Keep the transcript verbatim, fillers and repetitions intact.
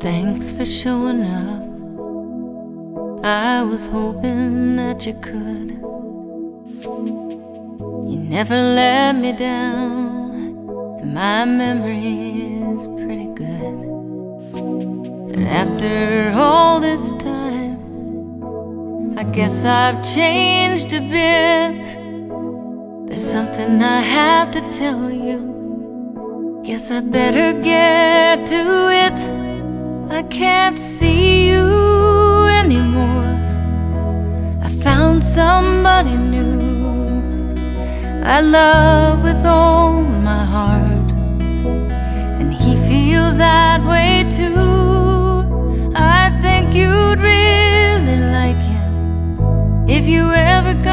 Thanks for showing up. I was hoping that you could. You never let me down, and my memory is pretty good. And after all this time, I guess I've changed a bit. There's something I have to tell you. Guess I better get to it. I can't see you anymore. I found somebody new I love with all my heart, and he feels that way too. I think you'd really like him if you ever